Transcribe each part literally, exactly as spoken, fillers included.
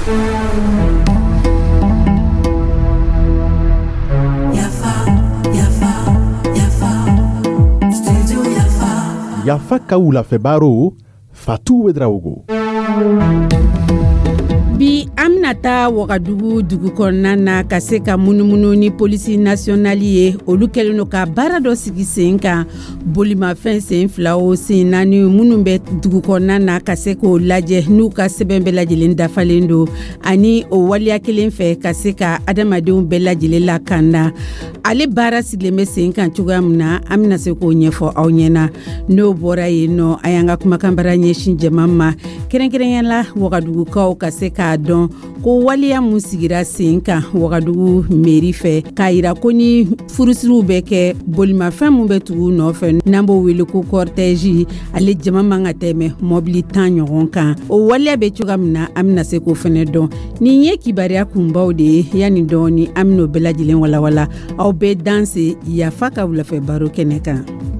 Yafa ka wulafɛbaro Fatou Ouedraogo. Bi Aminata Wagadugu dugu kɔnɔna na ka se ka munumunu ni polisi nationale ye olu kɛlen no ka baara dɔ sigi sen kan bolimafɛn sen fila o sen naani minnu bɛ dugu kɔnɔna na ka se k'o lajɛ n'u ka sɛbɛn bɛɛ lajɛlen dafalen don ani o waliya kelen fɛ ka se ka adamadenw bɛɛ lajɛlen lakanda ale baara sigilen bɛ sen kan cogoya min na an bɛna se k'o ɲɛfɔ aw ɲɛna n'o bɔra yen nɔ a y'an ka kumakan bara ɲɛsin jama ma kɛrɛnkɛrɛnya la Wagadugukaw ka se k'a dɔn ko waliya mun sigira sen kan Wagadugu mairie fɛ k'a yira ko ni furusiriw bɛ kɛ bolimafɛn mun bɛ tugu nɔfɛ n'an b'o wele ko cortège ale jama man ka tɛmɛ mɔbili tan ɲɔgɔn kan o waliya bɛ cogoya min na an bɛna se k'o fɛnɛ dɔn nin ye kibaruya kunbaw de ye yanni dɔɔni an bɛn'o bɛɛ lajɛlen walawala aw bɛɛ danse yafa ka wulafɛ baro kɛnɛ kan.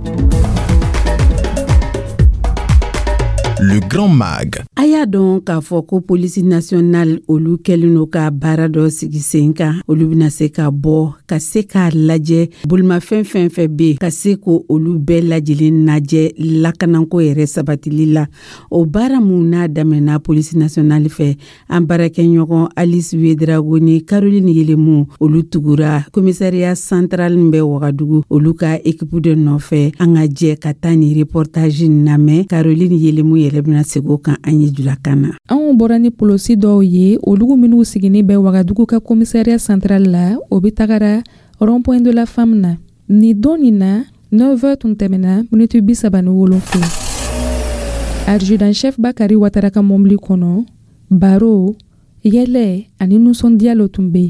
Le Grand Mag. A y'a dɔn k'a fɔ ko polisi nationale olu kɛlen no ka baara dɔ sigi sen kan olu bɛna se ka bɔ ka se k'a lajɛ bolimafɛn fɛn fɛn bɛ ka se ko olu bɛɛ lajɛlen lajɛ lakanako yɛrɛ sabatili la o baara mun n'a daminɛna polisi nationale fɛ an baarakɛɲɔgɔn Alice Ouedraogo ni Caroline Yelemu olu tugura commissariat central min bɛ Wagadugu olu ka équipe de nɔfɛ an ka jɛ ka taa ni reportage namɛ Caroline Yelemu yɛrɛ bɛna sego kan an ye julakana. Anw bɔra ni polosi dɔw ye olugu minnu sigini bɛ Wagadugu ka commissariat central la o bi tagara rond-point de la femme na ni don nin na neuf heures tun tɛmɛna minute bi saba ni wolonfila adjudant chef Bakari Ouattara ka mɔbili kɔnɔ baro yɛlɛ ani nusɔndiyalo tun bɛ yen.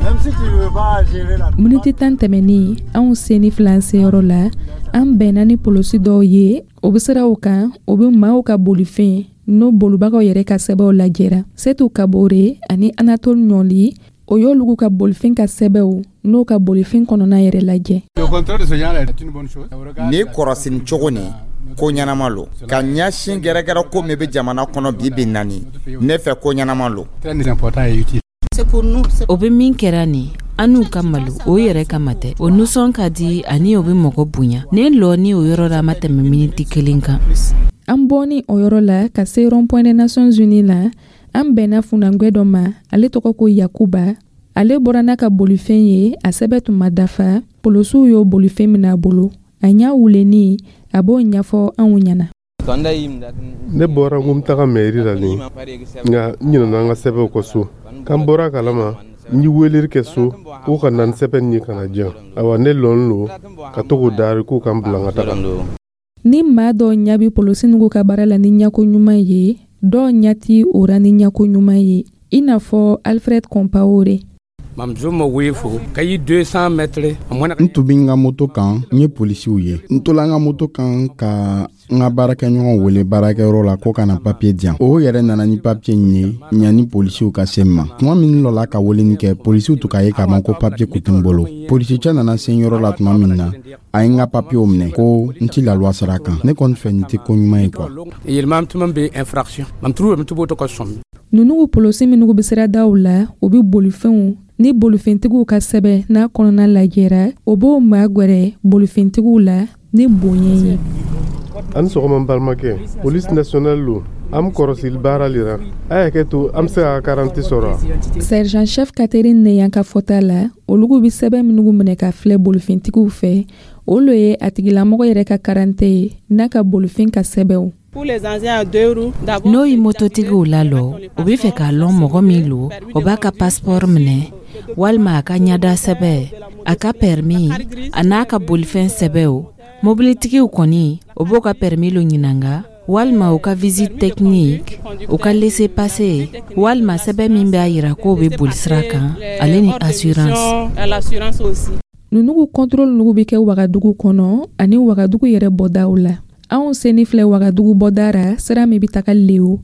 Minute tan tɛmɛni anw seni filanse yɔrɔ la an bɛnna ni polosi dɔw ye o bɛ siraw kan o bɛ maaw ka bolifɛn n'o bolibagaw yɛrɛ ka sɛbɛnw lajɛra Setu Kabore ani Anatole Ɲɔli o y'olugu ka bolifɛn ka sɛbɛnw n'o ka bolifɛn kɔnɔna yɛrɛ lajɛ. Ni kɔrɔsini cogo ni ko ɲanama lo ka ɲasin gɛrɛgɛrɛ ko min bɛ jamana kɔnɔ bi bi naani ne fɛ ko ɲanama lo. O bɛ min kɛra nin an n'u ka malo o yɛrɛ kama tɛ o nusɔn ka di ani o bɛ mɔgɔ bonya ne lɔ ni o yɔrɔ la ma tɛmɛ miniti kelen kan. An bɔ ni o yɔrɔ la ka se rond-point des Nations Unies la an bɛnna funangwɛ dɔ ma ale tɔgɔ ko Yakuba ale bɔra n'a ka bolifɛn ye a sɛbɛn tun ma dafa polosiw y'o bolifɛn minɛ a bolo a ɲa wuleni a b'o ɲɛfɔ anw ɲɛna. Ne bɔra n ko n taga mairie la ni nka n ɲinɛna an ka sɛbɛnw kɔ so k'an bɔra kalama n ye weleli kɛ so k'u ka na ni sɛbɛn ni kana diyan awa ne lɔn lo ka to k'o daari k'u kan bila n ka taga. Ni maa dɔw ɲa bi polisi nugu ka baara la ni ɲako ɲuman ye dɔw ɲati ora ni ɲako ɲuman ye i n'a fɔ Alfred Compaore. N tun bɛ n ka moto kan n ye polisiw ye n tola n ka moto kan ka n ka baarakɛɲɔgɔn wele baarakɛyɔrɔ la ko ka na papiye diyan o yɛrɛ nana ni papiye in ye ɲani polisiw ka se n ma tuma min lɔla ka weleni kɛ polisiw tun k'a ye k'a ma ko papiye kun tɛ n bolo polisicɛ nana se n yɔrɔ la tuma min na a ye n ka papiyew minɛ ko n tɛ laluwa sara kan ne kɔni fɛ nin tɛ ko ɲuman ye kuwa. Nunugu polosi minugu bɛ sira daw la o bɛ bolifɛnw ni bolifɛntigiw ka sɛbɛn n'a kɔnɔna lajɛra o b'o maa gwɛrɛ bolifɛntigiw la ni bonya ye. An sɔgɔma balimakɛ polisi nationale lo an kɔrɔsili baara lira a y'a kɛ to an bɛ se ka garanti sɔrɔ. Sergent chef Catherine Neyan ka fɔta la olugu bɛ sɛbɛn minugu minɛ ka filɛ bolifɛntigiw fɛ olu ye a tigilamɔgɔ yɛrɛ ka karante ye n'a ka bolifɛn ka sɛbɛnw. N'o ye mototigiw la lɔ o bɛ fɛ k'a lɔn mɔgɔ min lo o b'a ka passeport minɛ walima a ka ɲada sɛbɛn a ka permis a n'a ka bolifɛn sɛbɛnw mobilitigiw kɔni o b'o ka permis lo ɲinanga walima o ka visite technique o ka laissez-passer walima sɛbɛn min b'a yira k'o bɛ boli sira kan ale ni assurance. Nunugu contrôle nugu bɛ kɛ Wagadugu kɔnɔ ani Wagadugu yɛrɛ bɔdaw la. Anw seni filɛ Wagadugu bɔdara sira min bɛ taga Leo.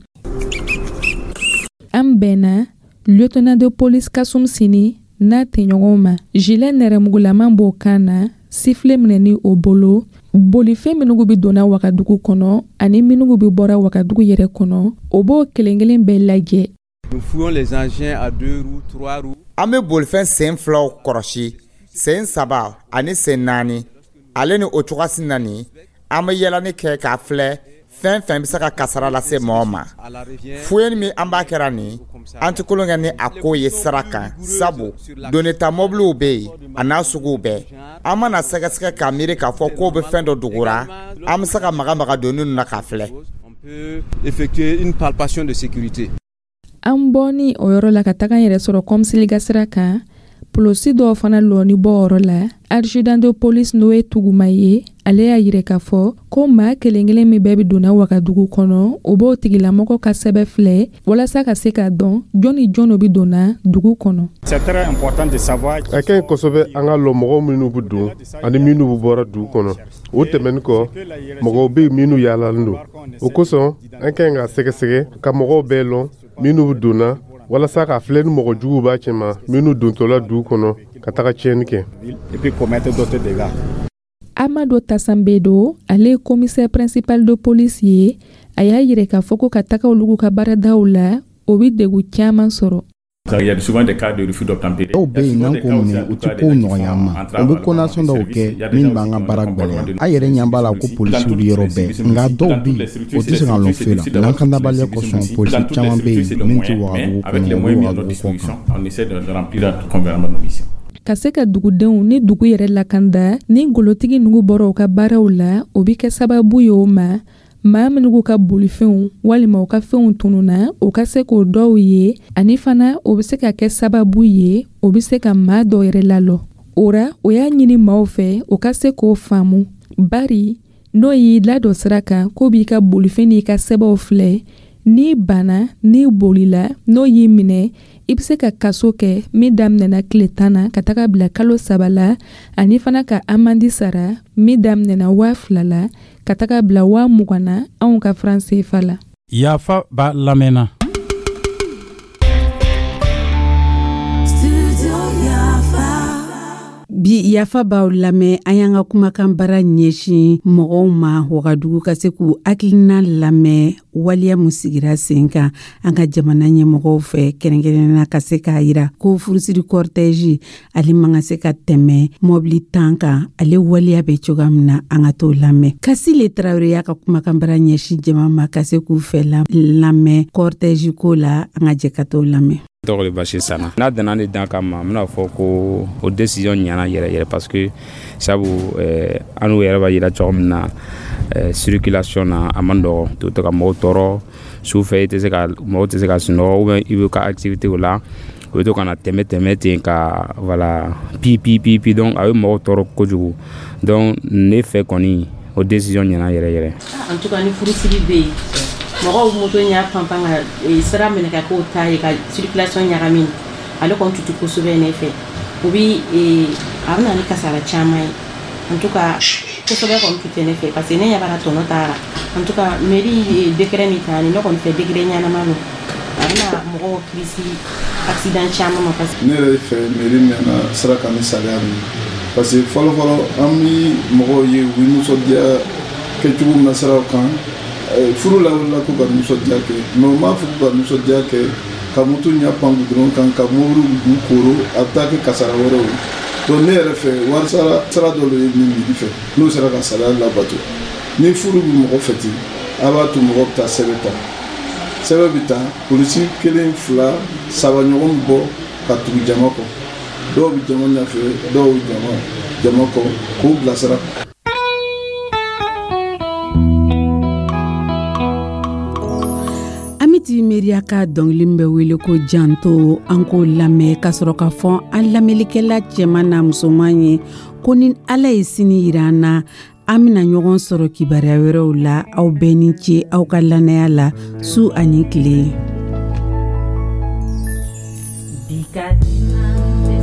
An bɛnna lieutenant de police Kasum Sini n'a tɛɲɔgɔnw ma gilet nɛrɛmugulaman b'o kan na sifflet minɛni o bolo bolifɛn minugu bɛ donna Wagadugu kɔnɔ ani minugu bɛ bɔra Wagadugu yɛrɛ kɔnɔ o b'o kelen kelen bɛɛ lajɛ. Nous fouillons les engins à deux roues, trois roues. An bɛ bolifɛn sen filaw kɔrɔsi, sen saba ani sen naani. Ale ni o cogoyasi nani, an bɛ yɛlɛnni kɛ k'a filɛ fɛn fɛn bɛ se ka kasara lase mɔgɔ ma. Fuyɛli min an b'a kɛra ni, an tɛ kolon kɛ ni a ko ye sira kan, sabu donneta mobiliw bɛ yen a n'a suguw bɛɛ. An mana sɛgɛsɛgɛ k'a miiri k'a fɔ k'o bɛ fɛn dɔ dugura, an bɛ se ka maga maga donni ninnu na k'a filɛ. On peut effectuer une palpation de sécurité. An bɔni o yɔrɔ la ka taga n yɛrɛ sɔrɔ kɔmsiliga sira kan, polosi dɔw fana lɔni bɔ yɔrɔ la, adjudant de police n'o ye Tuguma ye, ale y'a yira k'a fɔ ko maa kelen kelen min bɛɛ bi donna Wagadugu kɔnɔ, o b'o tigilamɔgɔ ka sɛbɛn filɛ walasa ka se k'a dɔn jɔn ni jɔn bɛ donna dugu kɔnɔ. C'est très important de savoir. A ka ɲi kosɛbɛ an ka lɔ mɔgɔw minnu bɛ don ani minnu bɛ bɔra dugu kɔnɔ. O tɛmɛnen kɔ, mɔgɔw bɛ yen minnu yaalalen don. O kosɔn an ka ɲi ka sɛgɛsɛgɛ ka mɔgɔw bɛɛ lɔn minnu donna walasa ka filɛ ni mɔgɔ jugu b'a cɛma minnu dontɔla dugu kɔnɔ ka taga tiɲɛni kɛ. Et puis commettre d'autres dégâts. Amado Tassambedo, ale commissaire principal de police ye, a y'a yira k'a fɔ ko ka taga olugu ka baaradaw la, o bi degu caman sɔrɔ. Il y a souvent des cas de refus d'obtempérer. Dɔw bɛ yen n'an ko minɛ u tɛ kow nɔgɔya an ma. O bɛ kɔnasɔn dɔw kɛ min b'an ka baara gwɛlɛya. A yɛrɛ ɲɛ b'a la ko polisiw bɛ yɔrɔ bɛɛ. Nka dɔw bɛ yen o tɛ se ka lɔn foyi la. N'an ka dabaliya kosɔn polisi caman bɛ yen min tɛ Wagadugu kɔnɔ o bɛ Wagadugu kɔ kan. Ka se ka dugudenw ni dugu yɛrɛ lakanda ni golotigi nugu bɔra u ka baaraw la, o bi kɛ sababu ye o ma maa minnu ka bolifɛnw walima u ka fɛnw tununa o ka se k'o dɔw ye, ani fana o bɛ se ka kɛ sababu ye o bɛ se ka maa dɔw yɛrɛ lalɔ. Ora o y'a ɲini maaw fɛ o ka se k'o faamu, bari n'o y'i ladɔ sira kan ko b'i ka bolifɛn n'i ka sɛbɛnw filɛ, n'i banna n'i bolila n'o y'i minɛ i bɛ se ka kaso kɛ min daminɛna tile tan na ka taga bila kalo saba la, ani fana ka amandi sara min daminɛna waa fila la ka taga bila waa mugan na anw ka franc C F A la. Yafa b'a lamɛnna. Bi yafa b'aw lamɛn, an y'an ka kumakan bara ɲɛsin mɔgɔw ma Wagadugu ka se k'u hakilina lamɛn waliya mun sigira sen kan an ka jamana ɲɛmɔgɔw fɛ, kɛrɛnkɛrɛnnena ka se k'a yira ko furusiri kɔrtɛji ale man ka se ka tɛmɛ mɔbili tan kan, ale waliya bɛ cogoya min na an ka t'o lamɛn. Kasile Tarawele y'a ka kumakan bara ɲɛsin jama ma ka se k'u fɛ lamɛn kɔrtɛji ko la, an ka jɛ ka t'o lamɛn. Tɔgɔ Bashir Sana. N'a danna ne dan kama, n bɛna fɔ ko o décision ɲana yɛrɛ yɛrɛ parce que sabu eh, an n'u yɛrɛ b'a yira cogo min na eh, circulation na a man nɔgɔ, to tɛ ka mɔgɔw tɔɔrɔ su fɛ, i tɛ se ka mɔgɔw tɛ se ka sunɔgɔ ou bien i bɛ ka activité o la o bɛ to ka na tɛmɛ tɛmɛ ten ka voilà pi pi pi pi donc a bɛ mɔgɔw tɔɔrɔ kojugu, donc ne fɛ kɔni o décision ɲana yɛrɛ yɛrɛ. En tout cas ni furusiri bɛ yen mɔgɔw moto ɲa panpan ka sira minɛ ka k'o ta ye ka circulation ɲagami, ale kɔni tutu kosɛbɛ ne fɛ o bi a bɛna ni kasara caman ye. En tout cas kosɛbɛ kɔni tutu ne fɛ parce que ne ɲɛ b'a la tɔnɔ taara. En tout cas mairie décret min ta ni ne kɔni fɛ décret ɲanama don, a bɛna mɔgɔw kisi accident caman ma. Parce que ne yɛrɛ fɛ mairie nana sira kan ni sariya min parce que fɔlɔ fɔlɔ an bi mɔgɔw ye u bɛ nisɔndiya kɛcogo min na siraw kan. Furu la wulila ko ka nisɔndiya kɛ, mais o m'a fɔ ko ka nisɔndiya kɛ ka moto ɲa pan gudɔrɔn kan ka mobili du koro a bɛ taa kɛ kasara wɛrɛw ye. Donc ne yɛrɛ fɛ wari sara sara dɔ ye min b'i fɛ n'o sera ka sariya labato. Ni furu bɛ mɔgɔ fɛ ten a b'a to mɔgɔ bɛ taa sɛbɛn ta, sɛbɛn bɛ taa polisi kelen fila saba ɲɔgɔn bɛ bɔ ka tugu jama kɔ, dɔw bɛ jama ɲɛfɛ dɔw bɛ jama jama kɔ k'o bilasira. Amity Meria ka dɔngilin bɛ wele ko janto, an k'o lamɛn ka sɔrɔ ka fɔ an lamɛnlikɛla cɛman n'a musoman ye ko ni Ala ye sini yira an na an bɛna ɲɔgɔn sɔrɔ kibaruya wɛrɛw la. Aw bɛɛ ni ce aw ka lannaya la, su ani tile.